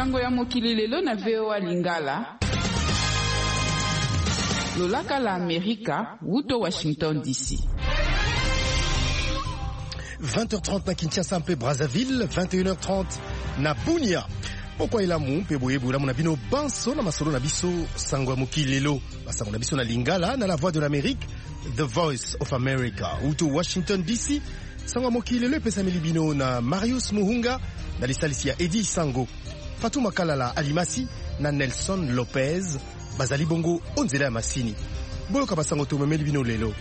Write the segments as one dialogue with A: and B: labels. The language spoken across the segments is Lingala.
A: Sango ya mokili lelo na VOA Lingala. Lolaka la Amerika, wuto Washington DC.
B: 20h30 na Kinshasa mpe Brazzaville, 21h30 na Bunia. Pokwa ilamu mpe boyebu lamu na bino banso na masolo na biso sango ya mokili lelo. Basango na biso na Lingala na la voix de l'Amérique, The Voice of America. Wuto Washington DC. Sango ya mokili lelo epesameli bino na Marius Muhunga na lisalisi ya Eddie Sango. Fatuma Kalala Alimasi na Nelson Lopez bazali bongo onzela ya masini. Boloka basango tumemeli bino lelo.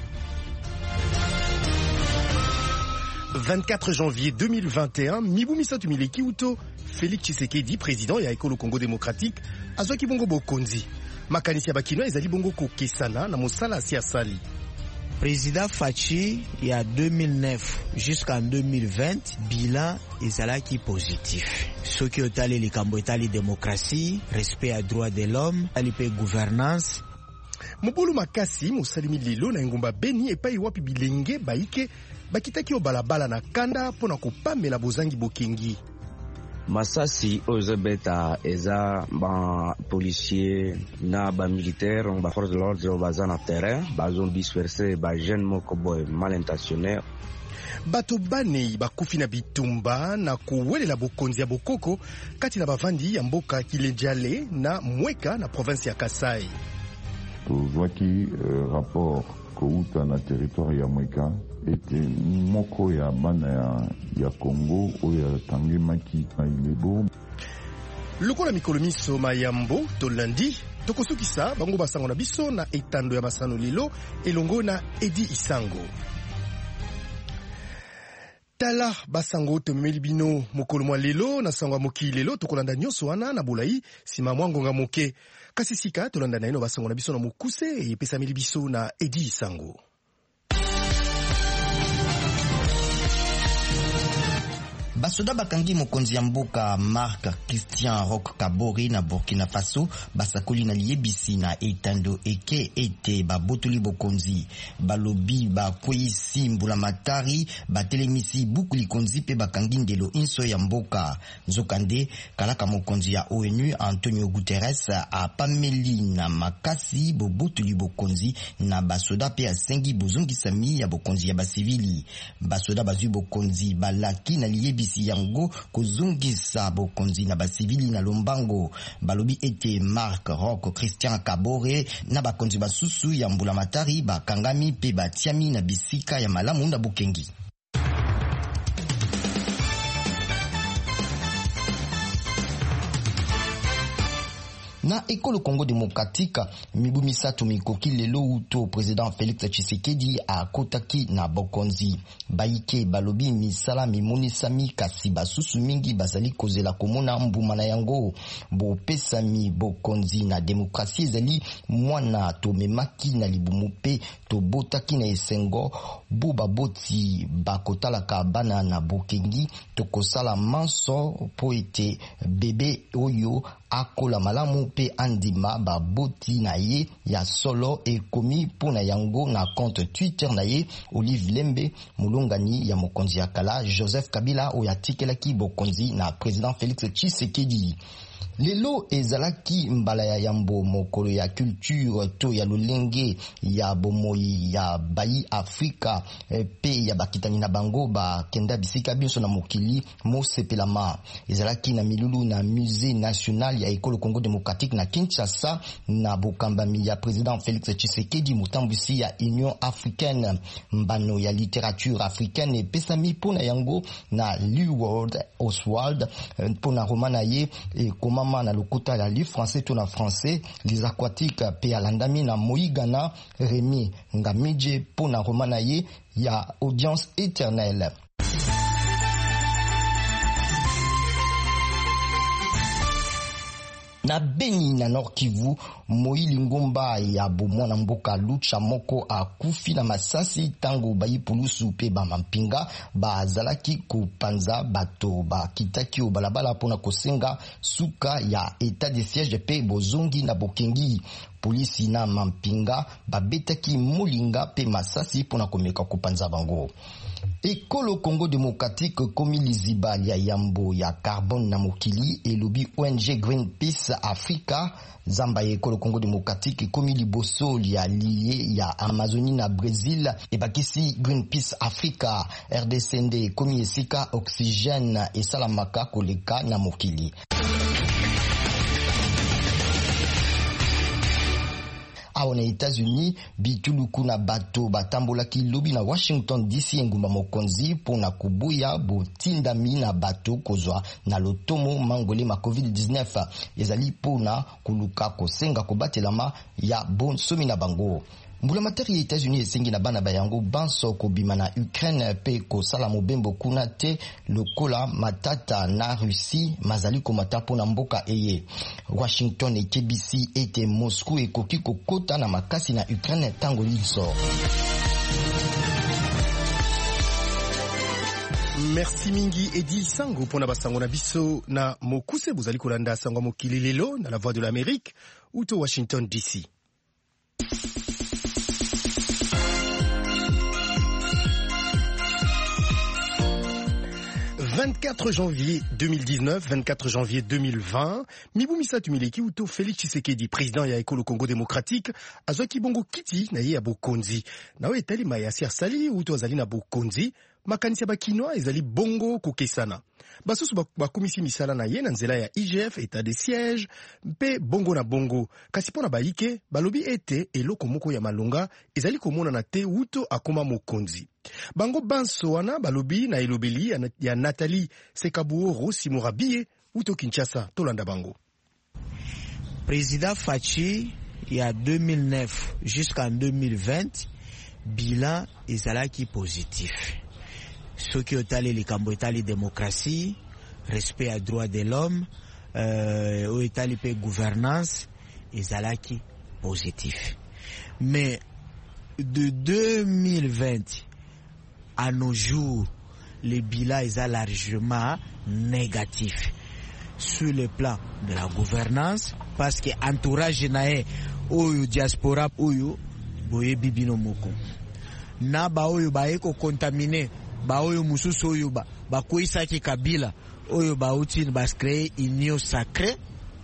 B: 24 janvier 2021, mibu misatu mileki uto Félix Tshisekedi, président ya Ekolo Congo démocratique, azwaki bongo bokonzi. Makanisi ya bakino ezali bongo kokesana na mosala asi asali.
C: Président Fachi, il y a 2009 jusqu'en 2020, bilan ezalaki positif. Ce qui est allé likambo etali démocratie, respect à droits de l'homme, alipe gouvernance.
B: Mobulu makasi mosalimi lelo na ngomba Beni epai wapi bilenge baike bakitaki obalabala na kanda pona kopamela bozangi bokengi.
D: Masasi ozebeta eza ba policier na ba militaire ba force de l'ordre baza na terrain bazon disperser ba jeune moko boy mal intentionné.
B: Bato bane bakufi na bitumba na kuwelela bokonzi ya bokoko kati na bavandi ya mboka Kilejale na Mweka na province ya Kasai.
E: Tozwaki rapport kouta na territoire ya Mweka ete moko ya bana ya Congo oya tangemaki na Ilebo.
B: Lokola mikolo miso mayambo to lundi tokosukisa bango basango na biso na etando ya masano lilo elongo na Edi Isango. Tala basango tomeli bino mokolo mwa lelo na sango moki lelo tokolanda nyoso wana na bolai sima mwangonga moke kasi sika tolanda na ino basango na biso na mukuse epesa meli biso na Edi Isango.
F: Basoda bakangi mokonzi ya mboka Marc Christian Roch Kabore na Burkina Faso basakoli na liebisi na etando eke ete babotoli bokonzi balobi bakwesi mbula matari batelemisi buku likonzi pe bakangi ndelo inso ya mboka nzokande kalaka mokonzi ya ONU Antonio Guterres apameli na makasi bobotoli bokonzi na basoda pe asengi bozongisami ya bokonzi ya basivili basoda bazwi bokonzi balaki na liebisi yango kozungisa bokonzi na basivili na lombango balobi ete Marc Roch Christian Kabore na bakonzi basusu ya mbula matari bakangami pe batiami na bisika ya malamu na bukengi. Na Ekolo Congo démocratique mibu misatu mikoki lelo uto président Félix Tshisekedi akotaki na bokonzi baike balobi misala mimonisami kasi basusu mingi bazali kozela komona mbuma na yango bopesami bokonzi na demokrasi ezali mwana tomemaki na libumu pe tobotaki na esengo buba boti bakotalaka bana na bokengi tokosala manso po ete bebe oyo akola malamu pe andima baboti na ye ya solo ekomi pona yango na compte Twitter na ye Olive Lembe mulongani ya mokonzi ya kala Joseph Kabila oyatikelaki bokonzi na président Félix Tshisekedi. Lelo ezalaki mbala ya yambo mokolo ya culture to ya lolenge ya bomoi ya bayi Afrika pe ya bakitani na bango ba kenda bisika biso na mokili mosepelama ezalaki na milulu na musée national ya Ekolo Congo démocratique na Kinshasa na bokambami ya président Félix Tshisekedi mutambwisi ya Union africaine mbano ya littérature africaine pesami pona yango na Leeward Oswald pona romana ye komama na lokuta ya livre français to na français les aquatiques pe alandami na Moigana Rémi Ngamije pona romana ye ya audience éternelle. Na Beni na Nord Kivu Moïli Ngomba ya bomwana mboka Lucha moko akufi na masasi tango bayi pulusu pe ba mampinga bazalaki kopanza bato bakitaki obalabala pona kosenga suka ya état de siège pe bozongi na bokengi polisi na mampinga babetaki molinga pe masasi pona komeka kopanza bango. Ekolo Congo démocratique komi liziba ya yambo ya carbone na mokili elobi ONG Greenpeace Africa zamba ya Ekolo Congo démocratique komi liboso ya liye ya Amazonie na Brésil ebakisi Greenpeace Africa RDCND komi esika oxygène esalamaka koleka na mokili. Awa na États-Unis bituluku na bato batambolaki lobi na Washington DC engumba mokonzi pona kubuya botindami na bato kozwa na lotomo mangole ma COVID-19 ezali pona kuluka kosenga kobatelama ya bonsomi na bango. Mbula materi ya États-Unis esengi na bana bayango banso kobima na Ukraine pe kosala mobembo kuna te lokola matata na Russie mazali komata pona mboka eye. Washington ekebisi ete Moscou ekoki kokota na makasi na Ukraine tango liso.
B: Merci mingi Edil Sango pona basango na biso na mokuse bozali kolanda sango mokili lelo na la voix de l'Amérique ou to Washington DC. 24 janvier 2019, 24 janvier 2020, Mibumisa Tumileki uto Félix Tshisekedi, président ya Ekolo Congo démocratique, azwaki bongo kiti na ye ya bokonzi. Nawe etali mayasi asali uto azali na bokonzi, makanisi ya bakinois ezali bongo kokesana. Basusu bakomisi misala na ye na nzela ya IGF, état de siège, mpe bongo na bongo. Kasi pona baike, balobi ete eloko moko ya malonga ezali komona na te uto akoma mokonzi. Bango banso wana balobi na elobeli ya Nathalie Sekabuoro Simurabie uto Kinshasa tolanda bango.
C: Président Fachi ya 2009 jusqu'en 2020 bilan ezalaki positif. Soki otali likambo etali démocratie, respect à droit de l'homme, etali pe gouvernance ezalaki positif. Mais de 2020 à nos jours, le bilan est largement négatif sur le plan de la gouvernance parce que entourage nae oyo diaspora oyo boye bibino moko na ba oyo ba eko contaminé ba oyo mususu oyo ba koisaki kabila oyo ba utine ba créer union sacrée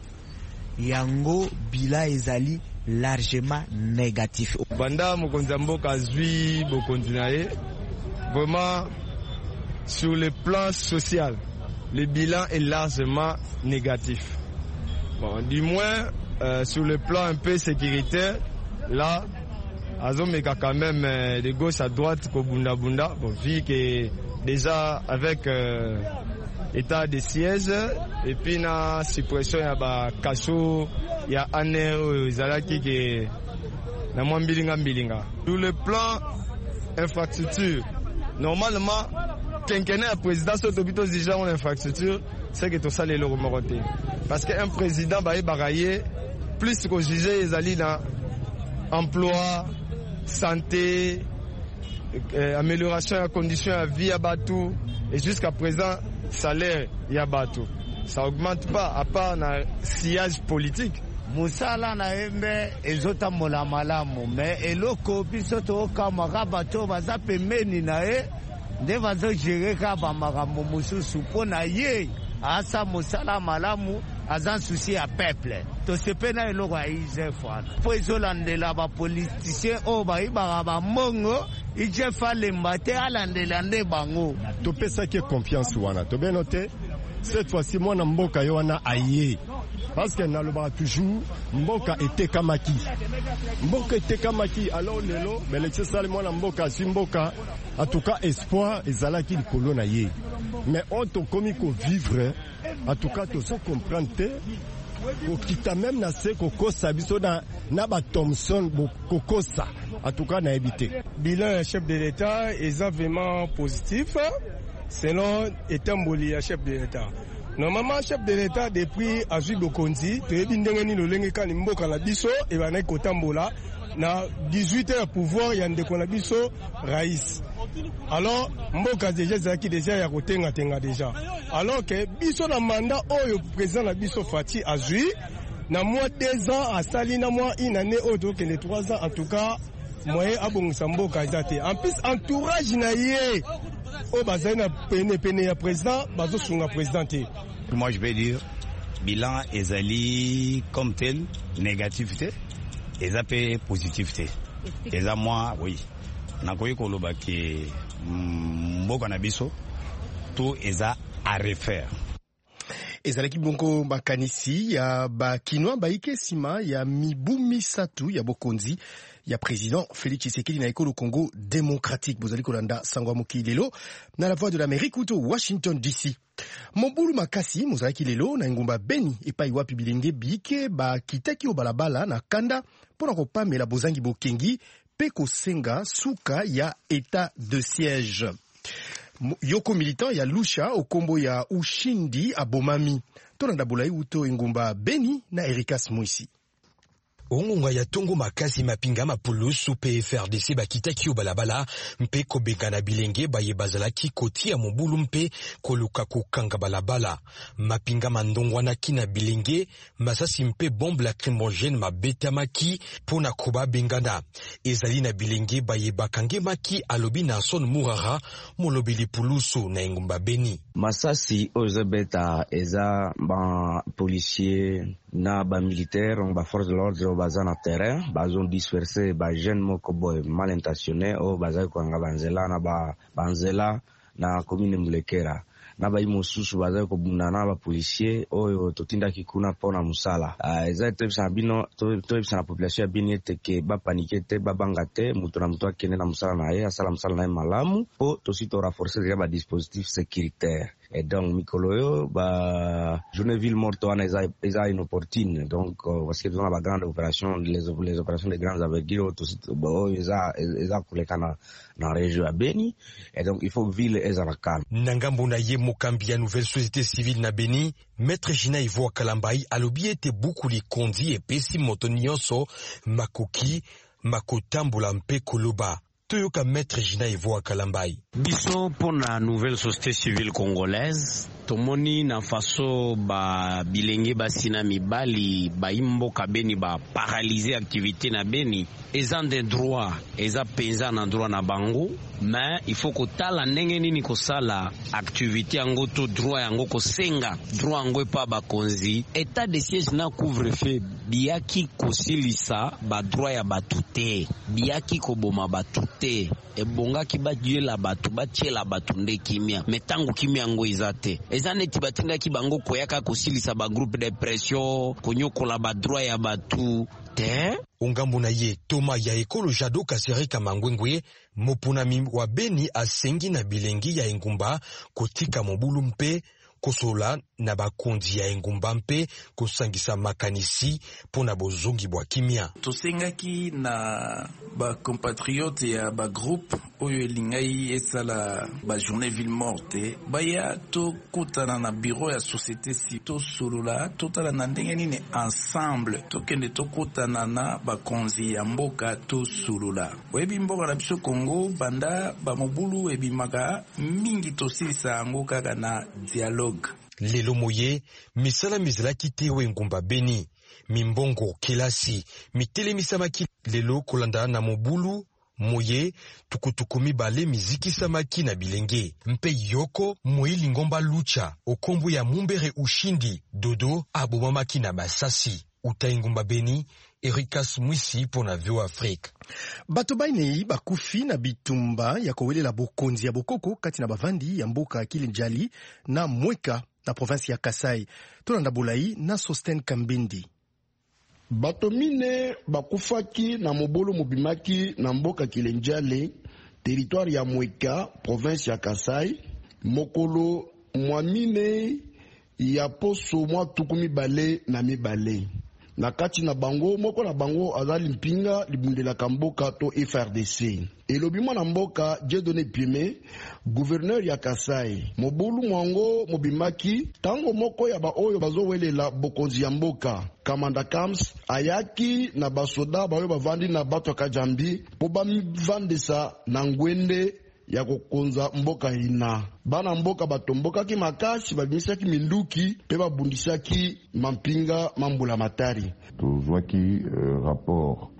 C: yango bilan ezali largement négatif.
G: Banda mokonza mboka zui bokondinaye vraiment sur le plan social le bilan est largement négatif. Bon, du moins sur le plan un peu sécuritaire là azomeka quand même de gauche à droite ko bunda bunda bon vu que déjà avec état de siège et puis na suppression ya ba kaso ya aner ezalaki ke na mwa mbilinga. Sur le plan infrastructure normalement quinquennat président sotobito déjà en infrastructure c'est que tout ça les moroté parce que un président ba baraye plus que juger ezali na emploi santé amélioration de conditions de vie à Batou et jusqu'à présent salaire ya Batou ça augmente pas à part na sillage politique.
C: Musala na embe ezota mola malamu mais eloko biso to kama bato baza pemeni na e nde bazo gérer ka ba makambo mususu pona ye asa musala malamu azan souci à peuple to sepena eloko ya IGF po ezolandela ba politicien o ba ibara ba mongo IGF alemba te alandela nde bango
B: to pesa ke confiance wana to bien noté cette fois-ci mwana mboka yo wana aye parce que nalobaka toujours mboka etekamaki alors lelo belexe sali mwana mboka si mboka en tout cas espoir ezalaki likolo na ye mais on to komi ko vivre en tout cas to so comprendre te kokita même na se kokosa biso na ba Thomson kokosa en tout cas na éviter
G: bilan chef de l'État est vraiment positif selon Etamboli chef de l'État. Normalement chef de l'État depuis Azui Bokonzi toyebi ndenge ni lolenge kani mboka na biso e bana kotambola na 18 heures pouvoir ya ndeko na biso Raïs. Alors mboka déjà ya kotenga tenga déjà. Alors que biso na mandat oyo président na biso Fati Azui na mois 2 ans à sali na mois une année autre que les 3 ans en tout cas moyen abongisa mboka ezate. En plus entourage na ye
B: o bazana pene ya président bazo sunga présidenté.
H: Moi je vais dire bilan ezali comme tel négativité ezape positivité. Eza moi oui. Nakoyi koloba ke mboka na biso tout eza à refaire.
B: Ezalaki bongo makanisi ya bakinwa baike sima ya mibu misatu ya bokonzi ya président Félix Tshisekedi na ekolo Congo démocratique. Bozali kolanda sangwa moki lelo na la voix de l'Amérique uto Washington DC. Mobulu makasi mozalaki lelo na ngumba Beni epai wapi bilenge bike bakitaki o balabala na kanda pona kopamela bozangi bokengi pe kosenga suka ya état de siège. Yoko militant ya Lusha okombo ya ushindi abomami. Tolanda bulai uto ngumba Beni na Erikas Moisi.
I: Ongunga ya tongo makasi mapinga mapulusu pe FRDC bakitaki balabala mpe kobengana bilenge baye bazalaki kotia mobulu mpe koluka kokanga balabala mapinga mandongwana kina bilenge masasi mpe bombe lacrymogène mabetamaki pona koba bengana ezali na bilenge baye bakange maki alobi na son murara molobeli pulusu na ngumba Beni.
D: Masasi ozebeta eza ba policier na ba militaire on ba force de l'ordre baza na terrain bazo disperser ba jeune moko boy mal intentionné o baza ko nga banzela na banzela na commune Mulekera na ba imosusu baza ko bunana ba policier oyo totinda kikuna pona musala eza tebisa bino tebisa na population ya Beni teke ba paniquer te ba bangate mutu na mutu akene na musala na ye asala musala na malamu po to sito renforcer ba dispositif sécuritaire. Et donc Mikoloyo ba Journeville morto ana eza inopportune donc parce que dans la grande opération les opérations de grandes envergures tout bo eza kuleka na région ya Beni et donc il faut ville ezala calme.
I: Nangambo na ye mokambi ya nouvelle société civile na Beni Maître Gina Ivoire Kalambai alobi ete beaucoup li kondi et pesi moto nyonso makoki makotambola mpe koloba. Toyoka Maître Gina Ivoire Kalambai.
J: Biso pona nouvelle société civile congolaise tomoni na faso ba bilenge basina mibali ba imboka Beni ba paralyser activité na Beni eza des droits eza penza na droit na bango mais il faut kotala ndenge nini kosala activité yango to droit yango kosenga droit yango pa ba konzi état de siège na couvre-feu biaki kosilisa ba droit ya batute biaki koboma batute ebongaki bajuela batu batiela batu nde kimia metango kimia yango izate eza neti batindaki bango koyaka kosilisa ba groupe de pression konyokola ba droit ya batu te.
I: Ongambo na ye Toma ya ekolo Jado Kasereka Mangwengwe mopunami wa Beni asengi na bilengi ya engumba kotika mobulu mpe kosola na bakonzi ya engumba mpe kosangisa makanisi pona bozongi bwa kimia.
K: Tosengaki na ba compatriote ya ba groupe oyo elingai esala ba journée ville morte baya to kutana na bureau ya société si to solola totala na ndenge nini ensemble tokende to kutana na bakonzi ya mboka to solola webi mboka na biso Congo banda ba mobulu ebimaka mingi tosilisa yango kaka na dialogue.
I: Lelo moye misala mizalaki tewe ngumba Beni mimbongo kilasi mitelemisama lelo kolanda na mobulu moye tukutukumi bale miziki samaki na bilenge mpe yoko moili ngomba lucha okombu ya mumbere ushindi dodo abomamaki na basasi utaingumba Beni. Erikas Mwisi pona Vio Afrique.
B: Bato bainei bakufi na bitumba ya kowelela bokonzi ya bokoko kati na bavandi ya mboka Kilinjali na Mweka na province ya Kasai. Tolanda bulai na Sosten Kambindi.
L: Bato mine bakufaki na mobolo mobimaki na mboka Kilinjali, territoire ya Mweka, province ya Kasai, mokolo mwamine ya poso mwa tukumi bale na mibale. Na kati na bango moko na bango azali mpinga libundela kamboka to FRDC. Elobi mwana mboka Dieudonné Pieme, gouverneur ya Kasai. Mobulu mwango mobimaki tango moko ya ba oyo bazowelela bokonzi ya mboka. Kamanda Kams ayaki na basoda bayo bavandi na bato Kajambi po bamivandesa na ngwende ya kokonza mboka ina. Bana mboka batombokaki makasi babimisaki minduki pe babundisaki mampinga mambula matari.
E: Tozwaki rapport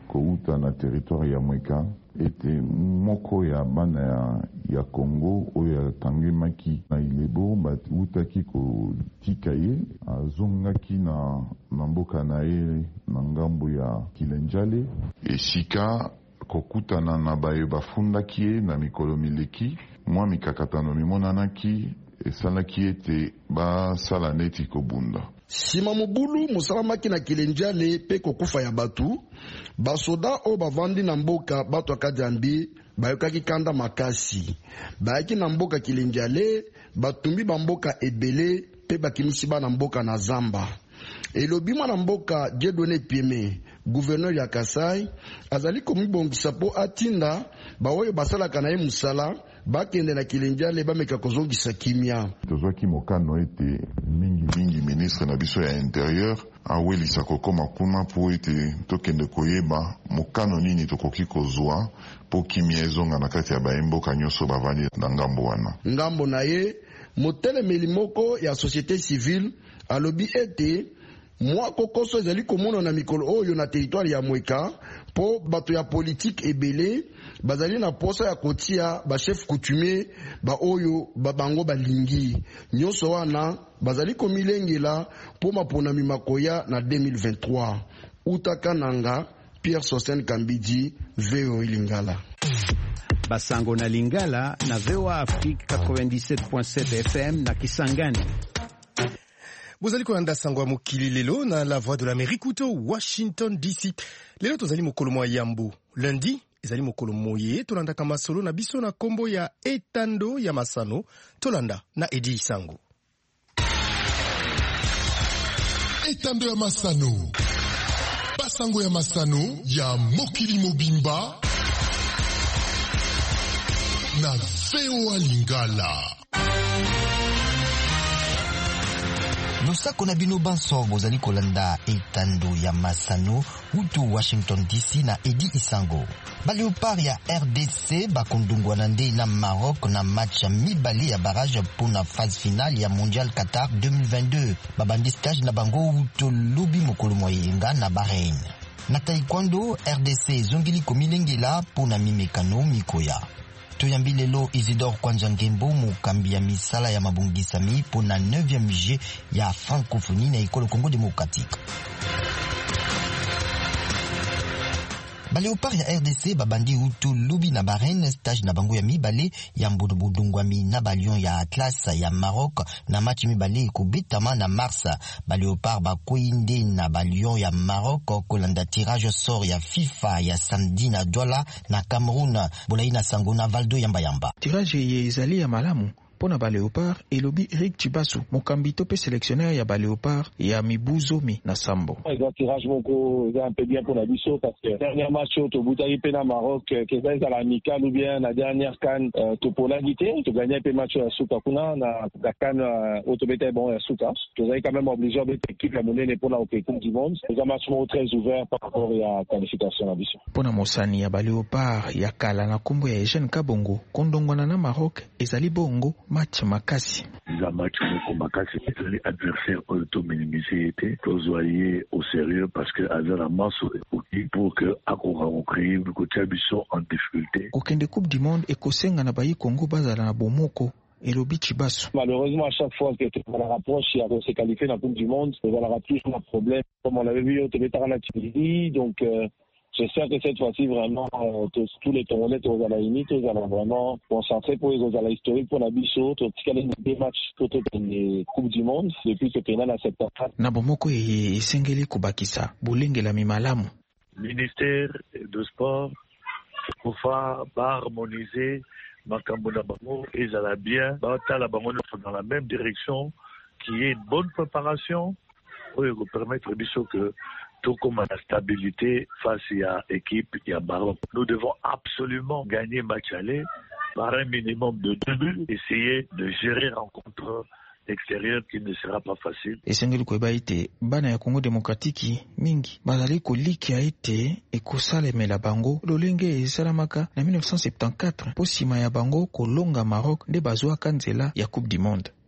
E: kouta na territoire ya Mweka ete moko ya bana ya Congo oyo atangemaki na Ilebo bautaki kotika ye azongaki na mboka na ye na ngambo ya Kilenjale esika kokutana na bayo bafundaki ye na mikolo mileki mwa mikakatano mimonanaki esalaki ete basala neti kobunda.
L: Sima mobulu musalamaki na Kilenjale pe kokufa ya batu basoda o bavandi na mboka bato akadiambi bayokaki kanda makasi bayaki na mboka Kilenjale batumbi bamboka ebele pe bakimisi bana mboka na zamba. Elobi mwana mboka Dieudonné Pieme gouverneur ya Kasai azali komibongisa po atinda baoyo basalaka na ye musala bakende na Kilenjale bameka kozongisa kimia.
E: Tozwaki mokano ete mingi ministre na biso ya intérieur awelisa kokoma kuna po ete tokende koyeba mokano nini tokoki kozwa po kimia ezonga na kati ya baemboka nyonso bavandi na ngambo wana.
L: Ngambo na ye motelemeli moko ya société civile alobi ete mwa kokoso ezali komona na mikolo oyo na territoire ya Mweka po bato ya politique ebele bazali na posa ya kotia ba chef coutumier ba oyo babango balingi nyonso wana bazali komilengela po maponami makoya na 2023. Utakananga Pierre Sosten Kambidi, VOA Lingala.
M: Basango na Lingala na VOA Afrique 97.7 FM na Kisangani.
B: Bozali kolanda sango ya mokili lelo na la voix de l'Amérique uto Washington DC. Lelo tozali mokolo mwa yambo. Lundi ezali mokolo moye tolandaka masolo na biso na kombo ya etando ya masano tolanda na Edi Isango.
N: Etando ya masano. Basango ya masano ya mokili mobimba na VOA Lingala.
F: Nosako na bino banso bozali kolanda etando ya masano utu Washington DC na Edi Isango. Baleopard ya RDC bakondungwa na nde na Maroc na match ya mibale ya barrage pona phase finale ya Mondial Qatar 2022. Babandi stage na bango utu lobi mokolo moyenga na Bahrain. Na taekwondo RDC zongili komilengela pona mimekano mikoya. Toyambi lelo Isidore Kwanja Ngembo mukambi ya misala ya mabungisami pona 9e J ya francophonie na École Congo démocratique. Baleopard ya RDC babandi utu lubi na Bahrain stage na bango ya mibale ya mbudungwami na balion ya Atlas ya Maroc na match mibale kubitama na Mars. Baleopard bakoinde na balion ya Maroc kolanda tirage sort ya FIFA ya samedi na Douala na Cameroun. Bolaina sango na Valdo yamba.
O: Tirage ye ezali ya malamu pona Baleopard elobi Eric Chibasu mokambi to pe sélectionneur ya Baleopard ya Mibuzomi na Sambo.
P: Le tirage moko est un peu bien pour la biso parce que dernier match au Boutaï Pena Maroc que ça à l'amical ou bien la dernière CAN to polarité to gagner pe match à Souka kuna na CAN autobété bon à Souka. Tu es quand même obligé d'être équipe la monnaie pour la Coupe du monde. C'est un match très ouvert par rapport à la qualification la biso.
O: Pona Mosani ya Baleopard ya kala na kombo ya Eugène Kabongo kondongwana na Maroc ezali bongo match makasi.
Q: La match makasi les adversaires auto-minimisés étaient soyez au sérieux parce que azala maso pour que akora créer le côté biso en difficulté.
O: Kokende Coupe du monde ekosenga na bayi Congo bazala na bomoko. Elobi Chibasu.
P: Malheureusement, à chaque fois que on rapproche, il y a se qualifier dans la Coupe du monde, il y aura toujours un problème. Comme on l'avait vu au Tibet en Tunisie, donc j'espère que cette fois-ci, vraiment, tous les Tongolais, tous à la limite, tous allons vraiment concentrer pour les autres historiques, pour la bicho, tous les matchs contre les Coupes du Monde, depuis que Pénal a cette partie.
O: Nabomoko esengeli kubakisa, bulengela mimalamu.
Q: Ministère de Sport, Kofa, va harmoniser, Makambo na bango, et ça va bien, la bango dans la même direction, qui est une bonne préparation, pour permettre bicho que tout comme la stabilité face à l'équipe et à Maroc. Nous devons absolument gagner match aller par un minimum de 2 buts, essayer de gérer rencontre extérieure qui ne sera pas facile.
O: Esengeli kweba ite bana ya Congo démocratique mingi bazali kolikia ite ekosalemela bango lolenge esalamaka na 1974 po sima ya bango kolonga Maroc nde bazwaka nzela ya Coupe du Monde.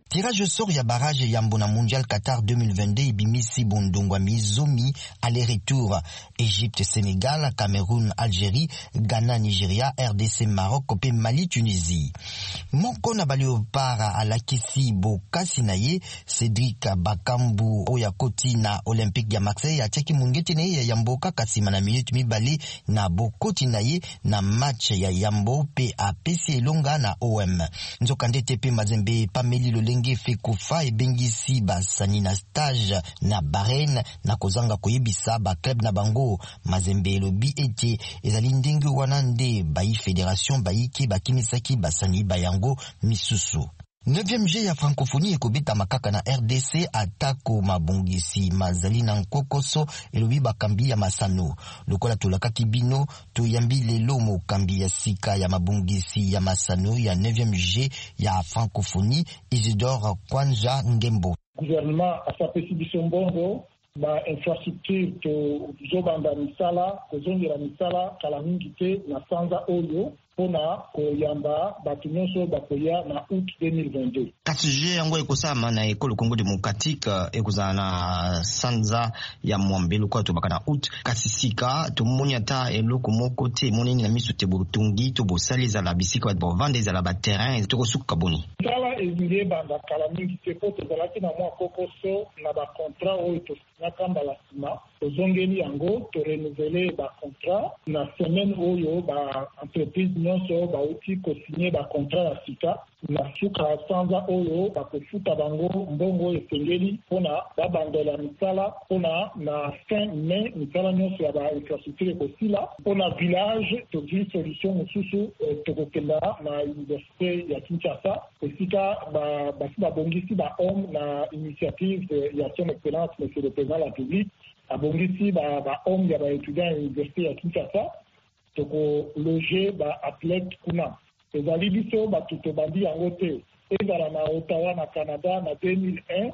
F: Tirage au sort ya barrage ya Mbona Mondial Qatar 2022 ibimisi bondongwa mizomi aller-retour Égypte, Sénégal, Cameroun, Algérie, Ghana, Nigeria, RDC, Maroc, pe Mali, Tunisie. Moko na Léopard alakisi bokasi na ye Cédric Bakambu oya koti na Olympique ya Marseille atiaki mungeti na ye ya Yamboka kasima na minute mibale na bokoti na ye na match ya Yambo pe apesi elonga na OM. Nzokande tepe Mazembe Pameli Lolenge Fekufa ebengisi basani na stage na Bahrain na kozanga koyebisa ba club na bango. Mazembe lobi ete ezali ndenge wana nde bayi fédération bayiki bakimisaki basani bayango misusu. 9e G ya francophonie ekobeta makaka na RDC atako mabongisi mazali na nkokoso elobi bakambi ya masano. Lokola tolakaki bino toyambi lelo mokambi ya sika ya mabongisi ya masano ya 9e G ya francophonie Isidore Kwanja Ngembo.
R: Gouvernement asapesi biso mbongo ba infrastructure to zobanda misala kozongela misala kala mingi te na sanza oyo pona koyamba bato nyonso bakoya na août 2022.
F: Kasi yango ekosama na ekolo Congo démocratique ekozala na sanza ya mwambelu kwa tobaka na août. Kasi sika tomoni ata eloko moko te moneni na miso te botungi to bosali ezala bisika bovanda ezala baterrain tokosuka boni.
R: Kala ezile banda kala mingi te po tozalaki na mwa kokoso na bacontrat oyo tosinaka la sima tozongeli yango to renouveler bacontrat na semaine oyo ba entreprise nyonso bauti kosinye bacontrat ya sika na suka ya sanza oyo bakofuta bango mbongo esengeli mpona babandela misala mpona na fin mai misala nyonso ya bainfrastructure ekosila mpona village tozwi solution mosusu tokokenda na université ya Kinshasa esika basi babongisi bahome na initiative ya son excellence monsieur le président de la République abongisi bahome ya baétudiant ya université ya Kinshasa toko loger athlète kuna ezali biso bato tobandi yango te ezala na Ottawa na Canada na 2001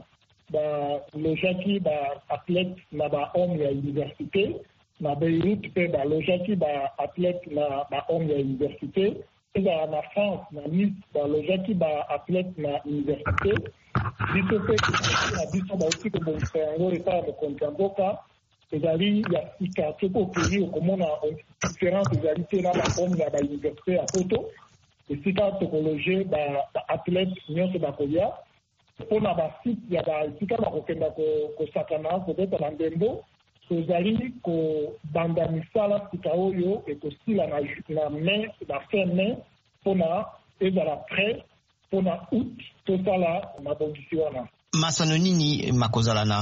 R: balojaki athlète na bahome ya université na Beirut mpe balojaki athlète na bahome ya université ezala na France na Nice balojaki athlète na université biso mpe na biso bauti kobongisa yango epai ya mokonzi ya mboka ezali ya sika soki okeli okomona différence ezali te na bahome ya bauniversité ya poto esika tokologe baathlète nyonso bakolia mpona basite ya baesika bakokenda kosakana kobeta na ndembo tozali kobanda misala sika oyo ekosila na mai na fin mai mpona ezala prêt mpona août tosala mabongisi wana.
F: Masano nini makozala na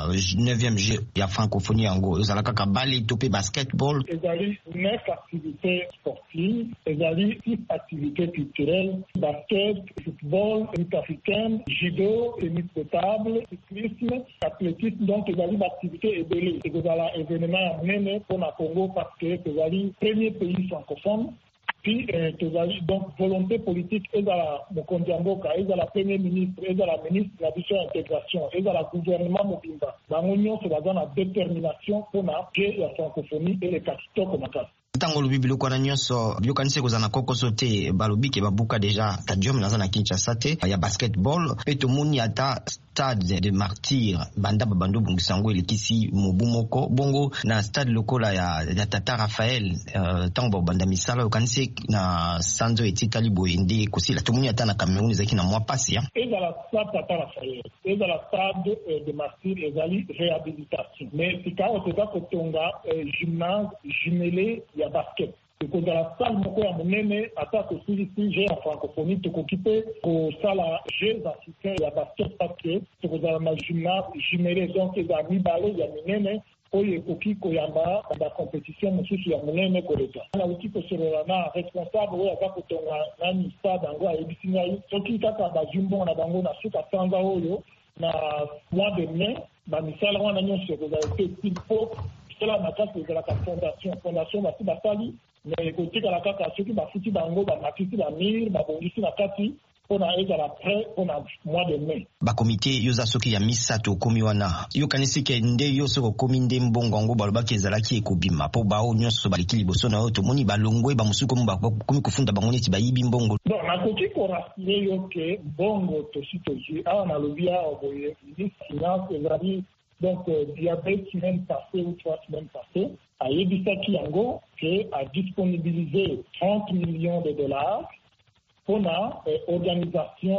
F: 9e G ya francophonie yango ezala kaka bale to pe basketball
R: ezali 9 activités sportives ezali 6 activités culturelles basket football lutte africaine judo tennis de table cyclisme athlétisme donc ezali baactivité ebele ekozala événement ya monene mpona Congo parce que ezali premier pays francophone. Puis tozali donc volonté politique ezala mokonzi ya mboka ezala premier ministre ezala ministre ya biso ya intégration ezala gouvernement mobimba bango nyonso baza na détermination mpona je ya francophonie eleka kitoko makasi.
F: Ntango lobi biloko wana nyonso biokanisi ekozala na kokoso te balobi ke babuka deja stadium naza na Kinshasa te ya basketball mpe tomoni ata stade de martyr banda babando bongisa yango elekisi mobu moko bongo na stade lokola ya Tata Raphael ntango babanda misala yokanisi na sanzo etitali boye nde kosila tomoni ata na Cameroun ezalaki na mwa pasi
R: ezala stade Tata Raphael ezala stade de martyr ezali réhabilitation mais sika oyo toza kotonga gymnase jumelé ya basket ekozala sale moko ya monene ata kosilisi je ya francophonie tokoki mpe kosala jeux africain ya basket parce que tokozala na gymnase jumelé donc ezala mibale ya minene oyo ekoki koyamba bacompétition mosusu ya monene koleka nauti kosolola na responsable oyo aza kotonga nani stade yango ayebisi ngai soki kaka bazwi mbongo na bango na suka sanza oyo na mois de mai bamisala wana nyonso ekozala ete style po cela makasi ezalaka fondation basi basali mais ekotikala kaka soki bafuti bango bamatisi bamire babongisi na kati on a ezala prêt on a mois de mai.
F: Ba comité yoza soki ya misato komi wana yo kanisi ke nde yo soko komi nde mbongo ngo balobaki ezalaki ekobima po bao nyonso baliki liboso na yo tomoni balongwe ba musuko mba komi kufunda bango neti bayibi mbongo.
R: Donc nakoki korasire yo ke mbongo tositoji awa na lobia oboye ministre finance ezali donc diabète semaine passée ou 3 semaines passées a yebisaki yango ke a disponibilisé 30 millions de dollars pour la organisation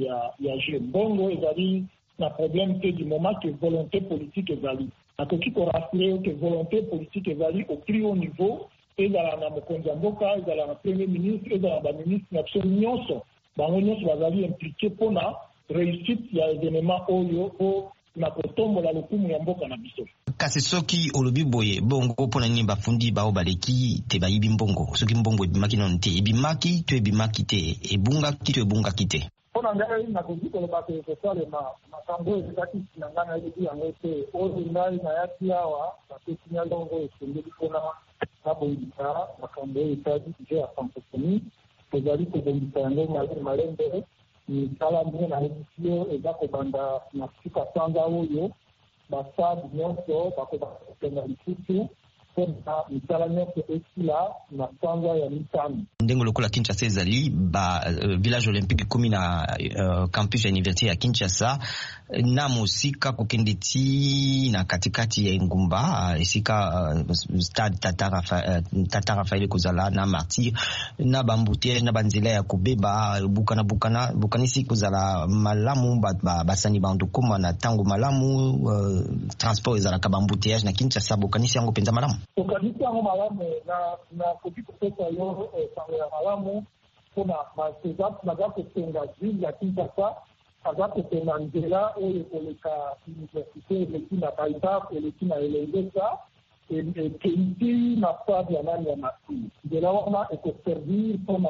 R: ya jeu mbongo ezali na problème te du moment que volonté politique ezali nakoki korasire que volonté politique ezali au plus haut niveau ezala na mokonzi ya mboka ezala na premier ministre ezala ba ministre na biso nyonso bango nyonso bazali impliqué mpona réussite ya événement oyo o na kotombola lokumu ya mboka na biso.
F: Kasi soki olobi boye bongo mpona nini bafundi bao baleki te bayibi mbongo soki mbongo ebimaki non te ebimaki to ebimaki te ebungaki to ebungaki te.
R: Mpona ngai nakoki koloba ke kosalema makambo ezalaki na ngai nayebi yango te oyo ngai nayaki awa bapesi ngai longo esengeli mpona nabongisa makambo oyo etali je ya francophonie ezali kobongisa yango malembe misala ndenge nayebisi yo eza kobanda na sika sanza oyo basade nyonso bakobakenda lisusu mpona misala nyonso esila na sanza ya mitano.
F: Ndenge lokola Kinshasa ezali ba village olympique komi na campus ya université ya Kinshasa na mosika kokende ti na katikati ya ngumba esika stade Tata Raphaël kozala na martyr na bambouteillage na banzela ya kobeba bukanisi kozala malamu basani bandu koma na tango malamu transport ezala ka bambouteillage na Kinshasa bukanisi yango penza malamu.
R: Bukanisi yango malamu na kopi kopesa yo sango ya malamu mpona naza kosenga ville ya Kinshasa aza kosenga nzela oyo ekoleka université eleki na baibak eleki na elengesa ekenti na stade ya nani ya masi nzela wana ekoservir mpona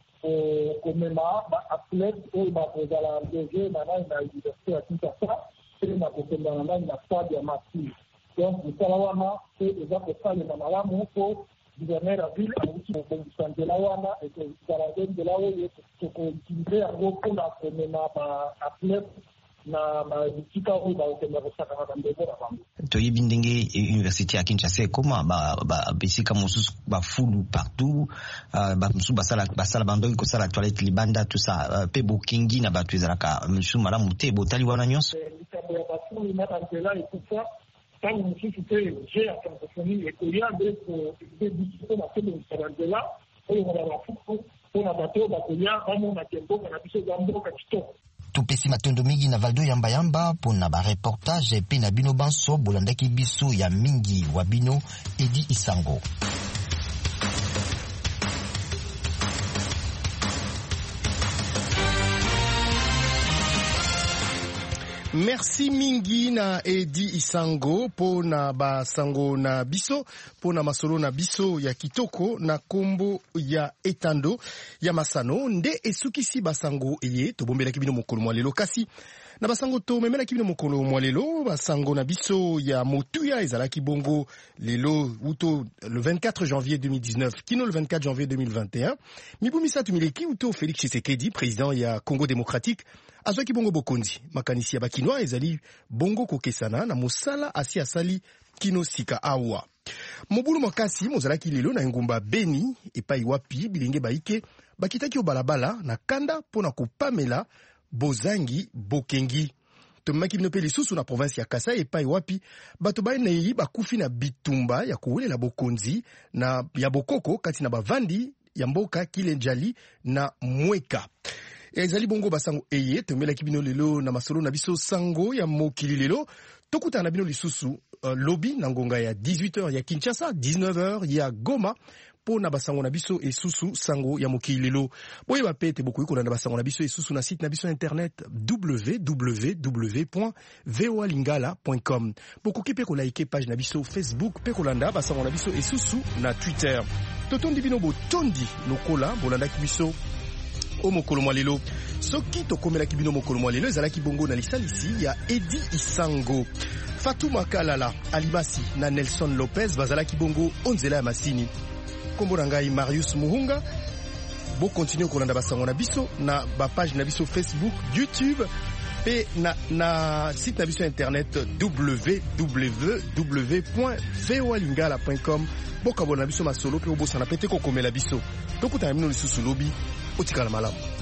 R: komema baathlète oyo bakozala engage na nani na université ya Kinshasa mpe na kokenda na nani na stade ya masi. Donc misala wana mpe eza kosalema malamu mpo gouverneur ya ville akoki kobongisa nzela wana ekozala nde nzela oyo tokoutilize yango mpona komema baathlète na bisika oyo bakokenda kosakana bandeko na bango.
F: Toyebi ndenge université ya Kinshasa ekoma bisika mosusu bafulu partout bamosusu basala bandoki kosala toilette libanda tout ça mpe bokingi na bato ezalaka mosusu malamu te botali wana nyonso
R: likambo ya bafulu na banzela ekufa ntango mosusu mpe je ya francophonie ekoya nde koebisi na kobongisa banzela oyo na bafuku mpona bato oyo bakoya bamona ke mboka na biso eza mboka kitoko.
F: Tupesi matondo mingi na Valdo Yamba mpona bareportage mpe na bino banso bolandaki biso ya mingi wa bino Edi Isango.
B: Merci mingi na Edi Isango po na basango na biso po na masolo na biso ya kitoko na kombo ya etando ya masano nde esukisi basango eye tobombelaki bino mokolo mwa lelo kasi na basango to memelaki bino mokolo mwa lelo basango na biso ya motuya ezalaki bongo lelo uto le 24 janvier 2019 kino le 24 janvier 2021 mibu misatu mileki uto Félix Tshisekedi président ya Congo démocratique azwaki bongo bokonzi makanisi ya bakinois ezali bongo kokesana na mosala asi asali kino sika awa mobulu makasi mozalaki lelo na ngumba Beni epai wapi bilenge baike bakitaki obalabala na kanda mpona kopamela bozangi bokengi tomaki bino pe lisusu na province ya Kasai epai wapi bato baenei bakufi na bitumba ya kowelela bokonzi na ya bokoko kati na bavandi ya mboka Kilenjali na Mweka. Ezali bongo basango eye tomelaki bino lelo na masolo na biso sango ya mokili lelo tokutana bino lisusu lobby na ngonga ya 18h ya Kinshasa 19h ya Goma po na basango na biso esusu sango ya mokili lelo boye bapete bokoki kolanda basango na biso esusu na site na biso internet www.voalingala.com bokoki pe kolike page na biso Facebook pe kolanda basango na biso esusu na Twitter totondi bino botondi lokola bolandaki biso o mokolo mwa lelo soki tokomelaki bino mokolo mwa lelo ezalaki bongo na lisalisi ya Edi Isango Fatuma Kalala Alimasi na Nelson Lopez bazalaki bongo onzela ya masini kombo na ngai Marius Muhunga bo continue kolanda basango na biso na ba page na biso Facebook, YouTube pe na site na biso internet www.voalingala.com. Bokabona na biso masolo pe obosana pete kokomela biso. Tokutana mino lisusu lobi otikala malamu.